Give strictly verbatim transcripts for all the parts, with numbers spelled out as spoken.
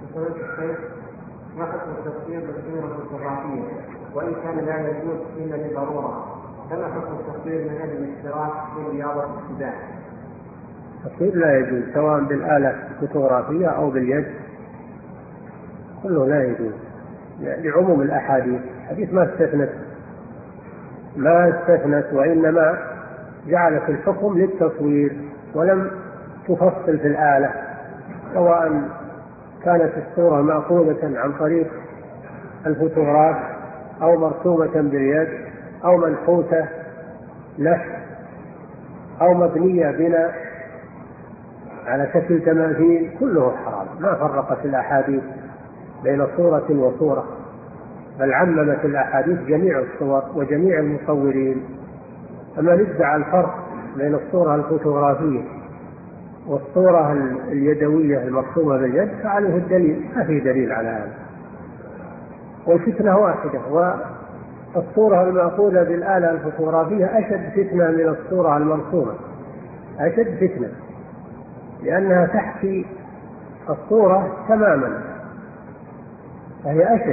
ما حكم التصوير بالصورة الفوتوغرافية وإن كان لا يجوز إلا لضرورة؟ كما حكم التصوير من أجل الاشتراك في رياضة السباحة؟ التصوير لا يجوز سواء بالآلة الفوتوغرافية أو باليد، كله لا يجوز لعموم الأحاديث. حديث ما استثنت ما استثنت وإنما جعلت الحكم للتصوير ولم تفصل في الآلة، سواء كانت الصورة مأخوذة عن طريق الفوتوغراف أو مرسومة باليد أو منحوتة نحت أو مبنية بناء على شكل تماثيل، كله حرام. ما فرقت الأحاديث بين صورة وصورة، بل عممت الأحاديث جميع الصور وجميع المصورين. أما نزع الفرق بين الصورة الفوتوغرافية والصورة اليدوية المرسومة باليد فعليه الدليل، ما في دليل على هذا، والفتنة واحدة. والصورة المأخوذة بالآلة الفوتوغرافية أشد فتنة من الصورة المرسومة، أشد فتنة، لأنها تحكي الصورة تماما، فهي أشد.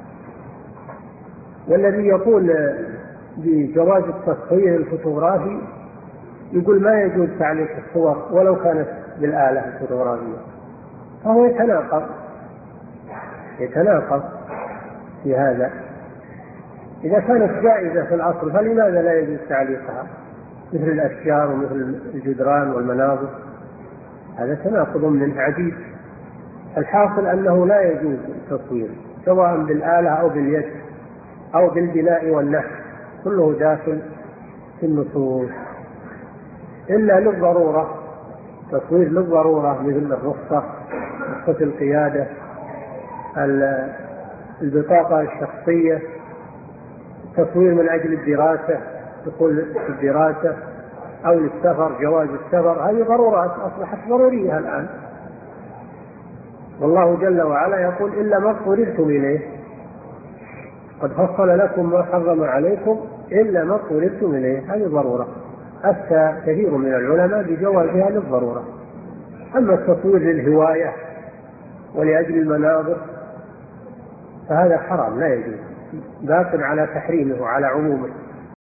والذي يقول بجواز التصوير الفوتوغرافي يقول ما يجوز تعليق الصور ولو كانت بالآلة الفوتوغرافية، فهو يتناقض يتناقض في هذا. إذا كانت جائزة في الأصل فلماذا لا يجوز تعليقها مثل الأشجار ومثل الجدران والمناظر؟ هذا تناقض منه عجيب. الحاصل أنه لا يجوز التصوير سواء بالآلة أو باليد أو بالبناء والنحت، كله داخل في النصوص إلا للضرورة. تصوير للضرورة مثل الرخصة، رخصة القيادة، البطاقة الشخصية، تصوير من أجل الدراسة، دخول الدراسة أو للسفر، جواز السفر، هذه ضرورات أصبحت ضرورية الآن. والله جل وعلا يقول إلا ما اضطررتم إليه، قد فصل لكم ما حرم عليكم إلا ما اضطررتم إليه، هذه ضرورة. أفتى كثير من العلماء بجوازها للضرورة. أما التصوير للهواية ولأجل المناظر فهذا حرام لا يجوز، باق على تحريمه وعلى عمومه.